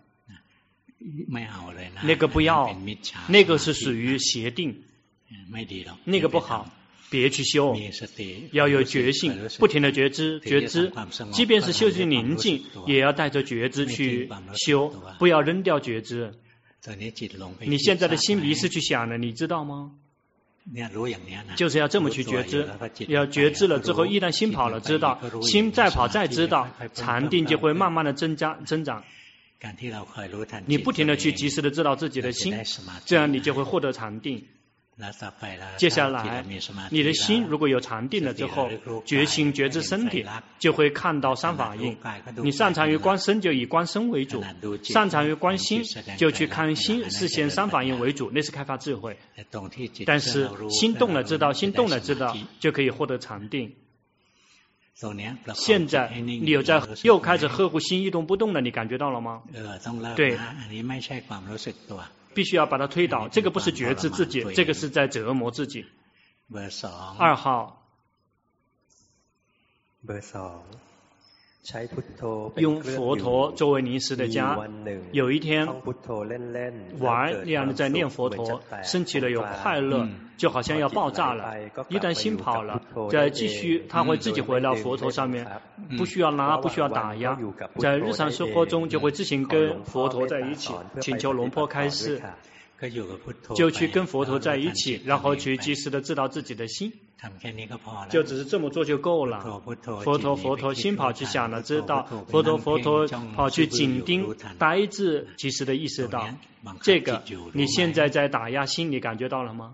那个不要，那个是属于邪定，那个不好，别去修，要有觉性，不停的觉知，觉知，即便是修行宁静，也要带着觉知去修，不要扔掉觉知。你现在的心迷失去想了，你知道吗？就是要这么去觉知，要觉知了之后，一旦心跑了，知道，心再跑再知道，禅定就会慢慢的增加增长。你不停的去及时的知道自己的心，这样你就会获得禅定。接下来你的心如果有禅定了之后，觉心觉知身体，就会看到三法印。你擅长于观身，就以观身为主，擅长于观心，就去看心，是先三法印为主，那是开发智慧。但是心动了知道，心动了知道，就可以获得禅定。现在你有在又开始呵护心一动不动了，你感觉到了吗？对，必须要把它推倒，这个不是觉知自己，这个是在折磨自己。二号，用佛陀作为临时的家，有一天玩那样的在念佛陀，升起了有快乐，就好像要爆炸了。一旦心跑了，再继续，他会自己回到佛陀上面，不需要拉，不需要打压，在日常生活中就会自行跟佛陀在一起，请求龙婆开示。就去跟佛陀在一起，然后去及时的知道自己的心，就只是这么做就够了。佛陀佛陀心跑去想了知道，佛陀佛陀跑去紧盯呆滞，及时的意识到这个。你现在在打压心，你感觉到了吗？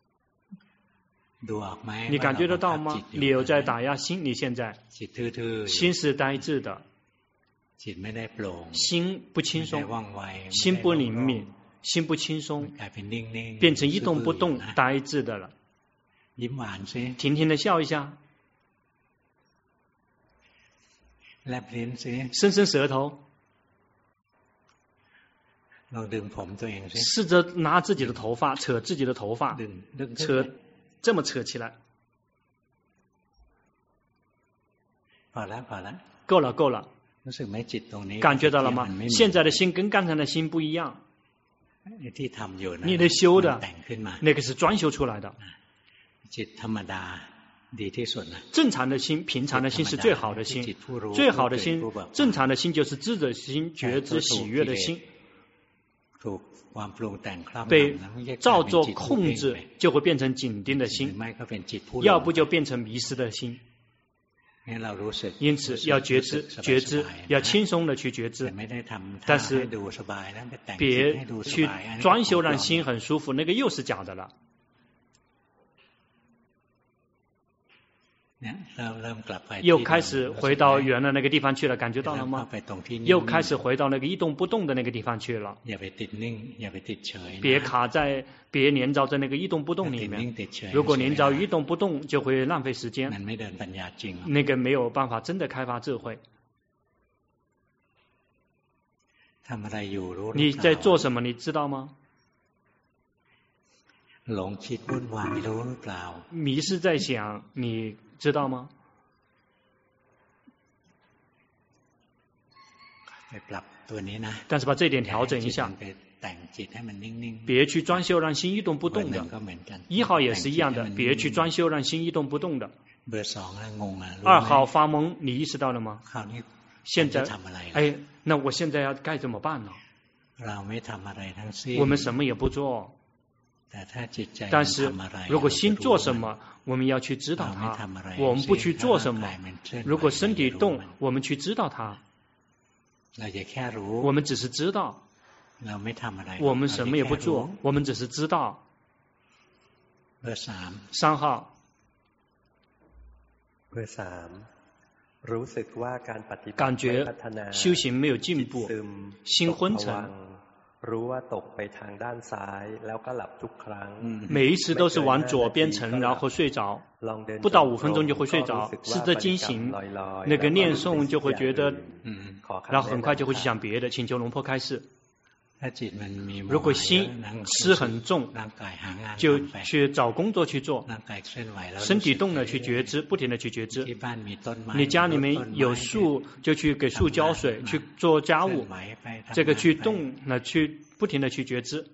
你感觉得到吗？你有在打压心，你现在心是呆滞的，心不轻松，心不灵敏，心不轻松，变成一动不动呆滞的了。甜甜的笑一下，伸伸舌头，试着拿自己的头发，扯自己的头发，扯这么扯起来。够了够了，感觉到了吗？现在的心跟刚才的心不一样。你的修的那个是专修出来的。正常的心，平常的心是最好的心，最好的心，正常的心就是知者心，觉知喜悦的心。 被照作控制，就会变成紧盯的心，要不就变成迷失的心。因此要觉知，觉知要轻松的去觉知，但是别去专修让心很舒服，那个又是假的了。又开始回到原来那个地方去了，感觉到了吗？又开始回到那个一动不动的那个地方去了。别卡在，别黏着在那个一动不动里面。如果黏着一动不动，就会浪费时间，那个没有办法真的开发智慧。你在做什么？你知道吗？迷失在想，你知道吗？但是把这点调整一下，别去专修让心一动不动的。一号也是一样的，别去专修让心一动不动的。二号发懵，你意识到了吗？现在，哎，那我现在要该怎么办呢？我们什么也不做。但是如果心做什么，我们要去知道它，我们不去做什么。如果身体动，我们去知道它，我们只是知道，我们什么也不做，我们只是知道。三号感觉修行没有进步，心昏沉，每一次都是往左边沉，然后睡着，不到五分钟就会睡着。试着精行，那个念诵就会觉得，然后很快就会去想别的。请求龙婆开示。如果心思很重，就去找工作去做，身体动了去觉知，不停的去觉知。你家里面有树，就去给树浇水，去做家务，这个去动了去不停的去觉知。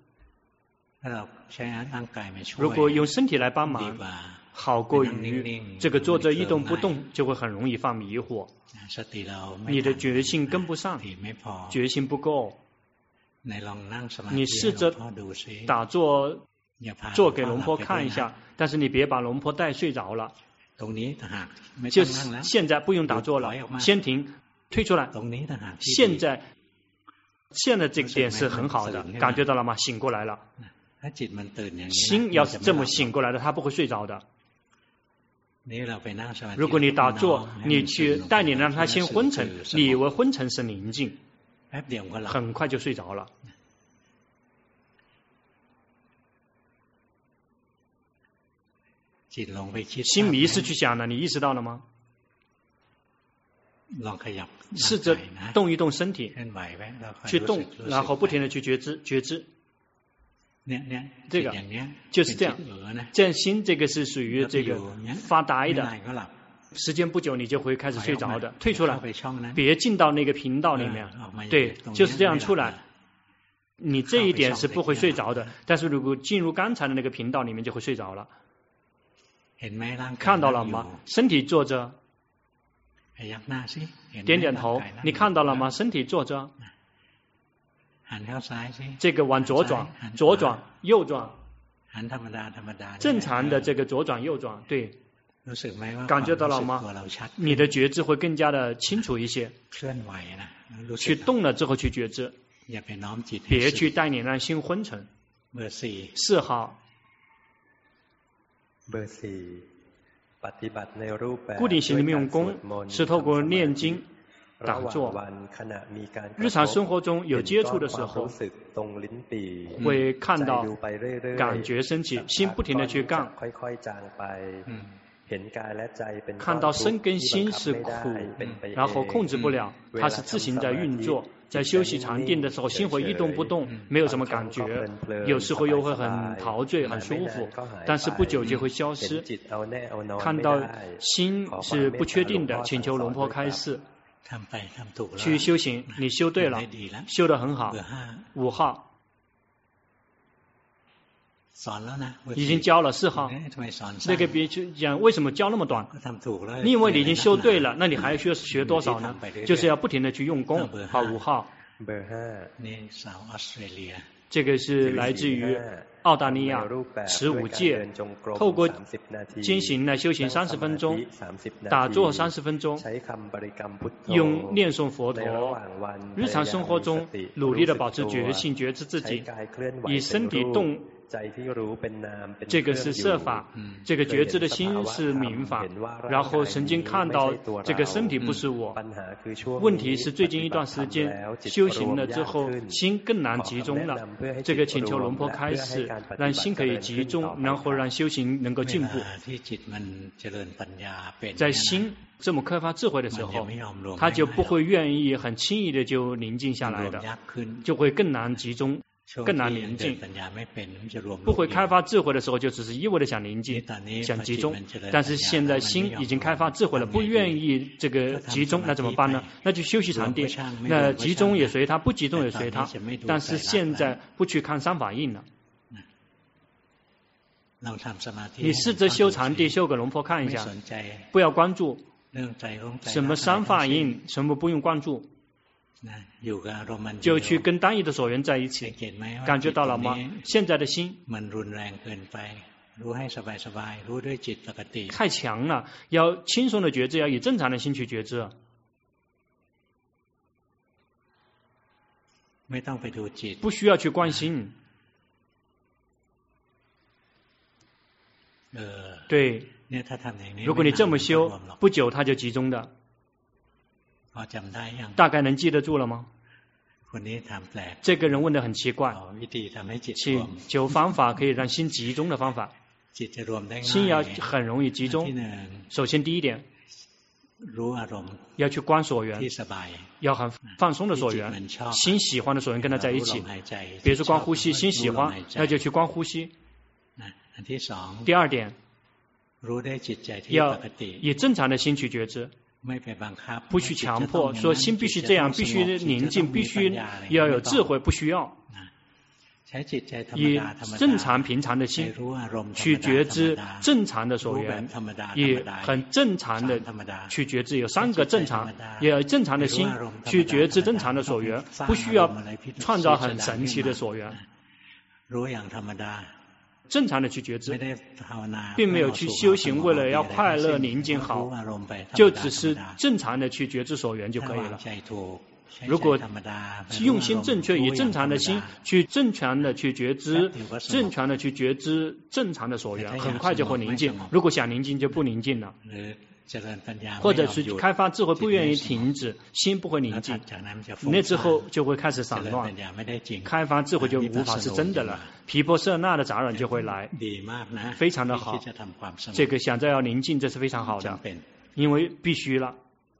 如果用身体来帮忙，好过于这个坐着一动不动，就会很容易犯迷惑。你的觉性跟不上，觉性不够。你试着打坐，做给龙婆看一下，但是你别把龙婆带睡着了。就是现在不用打坐了，先停，退出来。现在，现在这个点是很好的，感觉到了吗？醒过来了。心要是这么醒过来的，他不会睡着的。如果你打坐，你去带领让他先昏沉，你以为昏沉是宁静，很快就睡着了。心迷失去想了，你意识到了吗？试着动一动身体，去动，然后不停的去觉知，觉知。这个就是这样，这样心这个是属于这个发呆的。时间不久你就会开始睡着的，退出来，别进到那个频道里面。对，就是这样出来。你这一点是不会睡着的，但是如果进入刚才的那个频道里面就会睡着了。看到了吗？身体坐着，点点头。你看到了吗？身体坐着，这个往左转，左转，右转，正常的这个左转右转，对。感觉到了吗？你的觉知会更加的清楚一些。去动了之后去觉知，别去带领让心昏沉。四号，固定型的用功是透过念经打坐，日常生活中有接触的时候，会看到感觉升起，心不停的去干。看到身跟心是苦，然后控制不了，它是自行在运作。在休息禅定的时候，心会一动不动，没有什么感觉，有时候又会很陶醉很舒服，但是不久就会消失。看到心是不确定的，请求龙婆开示。去修行，你修对了，修得很好。五号已经教了四号，那个别去讲为什么教那么短？因为你已经修对了，那你还需要学多少呢？就是要不停的去用功。好，五号， 这个是来自于澳大利亚十五届，透过进行来修行三十分钟，打坐三十分钟，用念诵佛陀，日常生活中努力的保持觉性，觉知自己，以身体动。这个是色法，这个觉知的心是明法，然后曾经看到这个身体不是我。问题是最近一段时间修行了之后，心更难集中了。这个请求龙婆开示，让心可以集中，然后让修行能够进步。在心这么开发智慧的时候，他就不会愿意很轻易的就宁静下来的，就会更难集中。更难宁静，不会开发智慧的时候，就只是一味的想宁静、想集中。但是现在心已经开发智慧了，不愿意这个集中，那怎么办呢？那就休息禅定。那集中也随他，不集中也随他。但是现在不去看三法印了。你试着修禅定，修给龙婆看一下，不要关注什么三法印，什么不用关注。就去跟单一的所缘在一起，感觉到了吗？现在的心太强了，要轻松的觉知，要以正常的心去觉知。不需要去关心。对，如果你这么修，不久它就集中的。大概能记得住了吗？这个人问得很奇怪，请求方法可以让心集中的方法。心要很容易集中。首先第一点，要去观所缘，要很放松的所缘，心喜欢的所缘跟他在一起。比如说观呼吸，心喜欢，那就去观呼吸。第二点，要以正常的心去觉知。不去强迫，说心必须这样，必须宁静，必须要有智慧，不需要。以正常平常的心去觉知正常的所缘，以很正常的去觉知，有三个正常，也有正常的心去觉知正常的所缘，不需要创造很神奇的所缘。正常的去觉知，并没有去修行为了要快乐宁静好，就只是正常的去觉知所缘就可以了。如果用心正确，以正常的心去正常的去觉知，正常的去觉知正常的所缘，很快就会宁静。如果想宁静就不宁静了。或者是开发智慧不愿意停止，心不会宁静，那之后就会开始散乱，开发智慧就无法是真的了，毗婆舍那的杂染就会来，非常的好。这个想着要宁静，这是非常好的，因为必须了。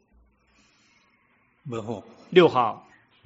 六号，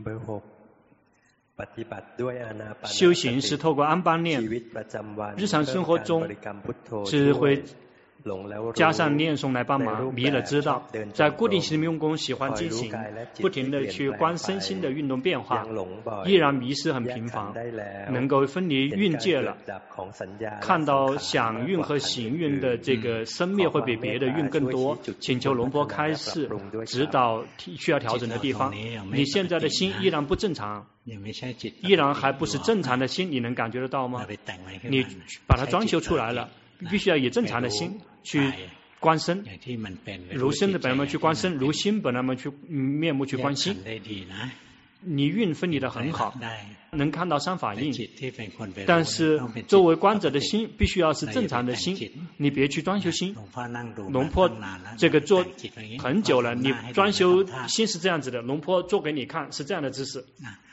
修行是透过安般念，日常生活中只会加上念诵来帮忙，迷了知道，在固定性的用功喜欢进行，不停的去观身心的运动变化，依然迷失很频繁，能够分离运界了，看到想运和行运的这个生灭会比别的运更多，请求龙波开示指导需要调整的地方。你现在的心依然不正常，依然还不是正常的心，你能感觉得到吗？你把它装修出来了，必须要以正常的心去观身，如身的本来去观身，如心本来去面目去观心。你运分离得很好，能看到三法印，但是作为观者的心必须要是正常的心，你别去装修心。龙坡这个做很久了，你装修心是这样子的，龙坡做给你看是这样的姿势。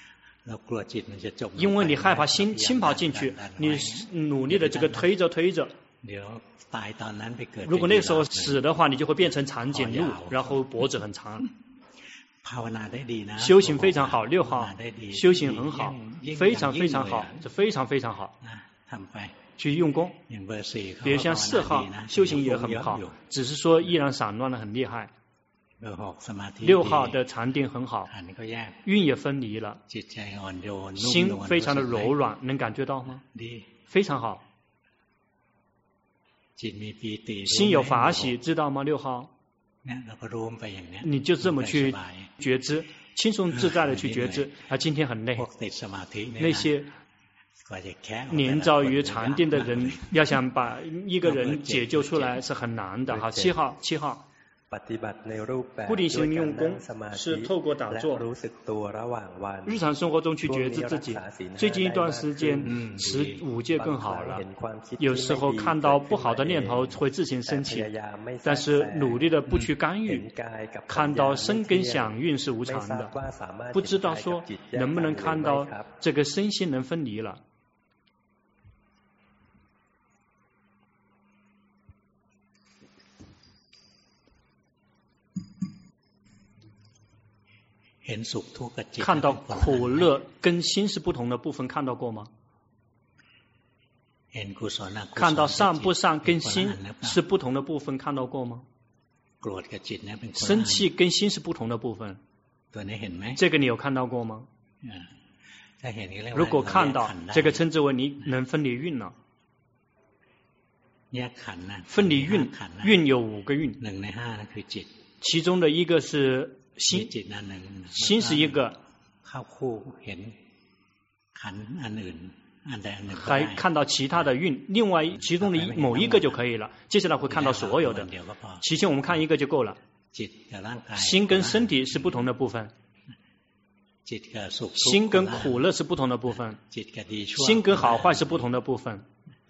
因为你害怕心浸泡进去，你努力的这个推着推着，如果那时候死的话，你就会变成长颈鹿，然后脖子很长。修行非常好，六号修行很好，非常非常好，这非常非常好，去用功。比如像四号修行也很好，只是说依然散乱的很厉害。六号的禅定很好，运也分离了，心非常的柔软，能感觉到吗？非常好。心有法喜，知道吗？六号，你就这么去觉知，轻松自在的去觉知。啊，今天很累，那些连遭于禅定的人，要想把一个人解救出来是很难的。好，七号，七号。固定性用功是透过打坐，日常生活中去觉知自己。最近一段时间持五戒更好了，有时候看到不好的念头会自行升起，但是努力的不去干预。看到身根想运是无常的，不知道说能不能看到这个身心能分离了。看到苦乐跟心是不同的部分，看到过吗？看到善不善跟心是不同的部分，看到过吗？生气跟心是不同的部分，这个你有看到过吗？如果看到这个，称之为你能分离运了。分离运，运有五个运，其中的一个是心，心是一个，还看到其他的运，另外其中的某一个就可以了。接下来会看到所有的，其实我们看一个就够了。心跟身体是不同的部分，心跟苦乐是不同的部分，心跟好坏是不同的部分，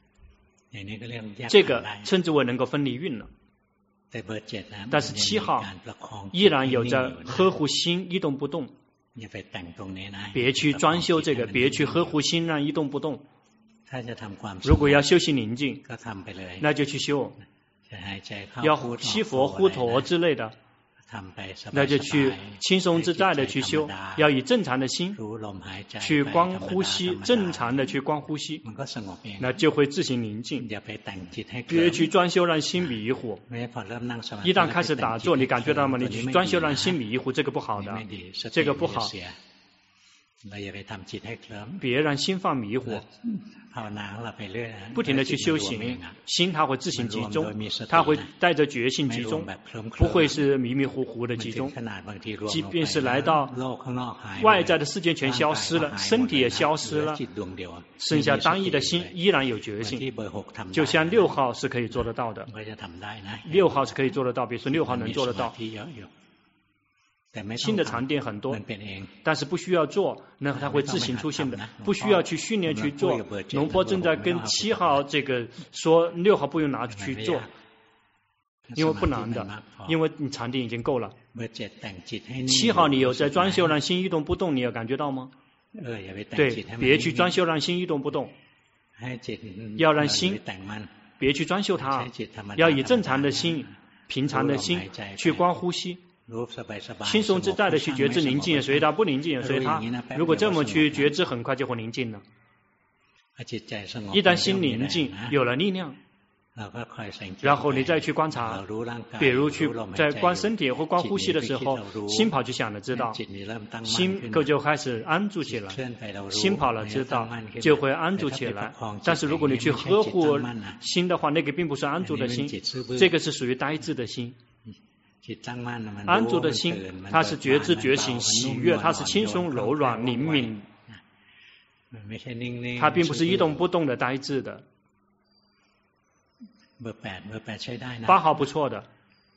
这个称之为能够分离运了。但是七号依然有着呵护心一动不动，别去专修这个，别去呵护心让一动不动。如果要修行宁静，那就去修，要吸佛呼陀之类的，那就去轻松自在的去修，要以正常的心去观呼吸，正常的去观呼吸，那就会自行宁静。别去专修让心迷糊，一旦开始打坐，你感觉到吗？你去专修让心迷糊，这个不好的，这个不好。别让心放迷糊，不停的去修行，心它会自行集中，它会带着觉性集中，不会是迷迷糊糊的集中。即便是来到外在的世界全消失了，身体也消失了，剩下单一的心依然有觉性。就像六号是可以做得到的，六号是可以做得到，比如说六号能做得到。新的禅定很多，但是不需要做，那它会自行出现的，不需要去训练去做。龙波正在跟七号这个说，六号不用拿去做，因为不难的，因为你禅定已经够了。七号你有在专修让心一动不动，你有感觉到吗？对，别去专修让心一动不动，要让心，别去专修它，要以正常的心、平常的心去观呼吸。轻松自在的去觉知宁静也随它，不宁静也随它。如果这么去觉知，很快就会宁静了。一旦心宁静，有了力量，然后你再去观察，比如去在观身体或观呼吸的时候，心跑去想了知道，心就开始安住起来，心跑了知道就会安住起来。但是如果你去呵护心的话，那个并不是安住的心，这个是属于呆滞的心。安住的心，它是觉知觉醒喜悦，它是轻松柔软灵敏，它并不是一动不动的呆滞的。八号不错的，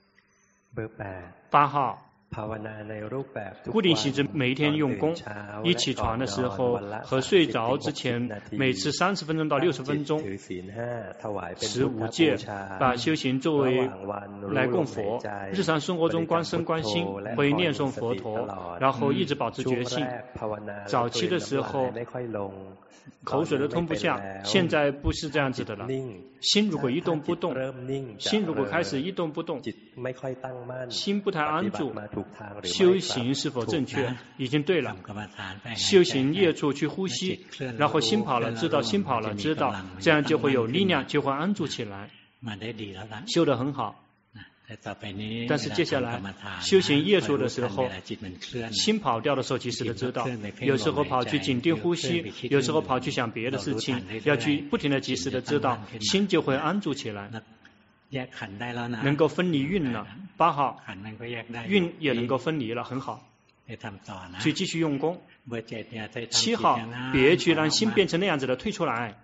八号固定性质每天用功，一起床的时候和睡着之前，每次三十分钟到六十分钟，持五戒，把修行作为来供佛。日常生活中观身观心，会念诵佛陀，然后一直保持觉性。早期的时候口水都吞不下，现在不是这样子的了。心如果一动不动，心如果开始一动不动，心不太安住，修行是否正确？已经对了。修行业处去呼吸，然后心跑了知道，心跑了知道，这样就会有力量，就会安住起来。修得很好。但是接下来修行业处的时候，心跑掉的时候及时的知道，有时候跑去紧盯呼吸，有时候跑去想别的事情，要去不停的及时的知道，心就会安住起来，能够分离运了。八号运也能够分离了，很好。 去继续用功。七号，别去让心变成那样子的退出来，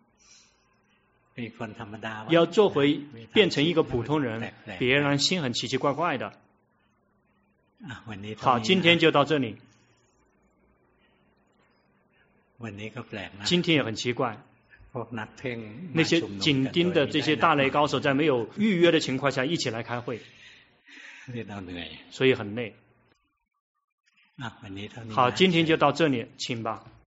要做回变成一个普通人，别让心很奇奇怪怪的。好，今天就到这里。今天也很奇怪，那些紧盯的这些大雷高手在没有预约的情况下一起来开会，所以很累。好，今天就到这里，请吧。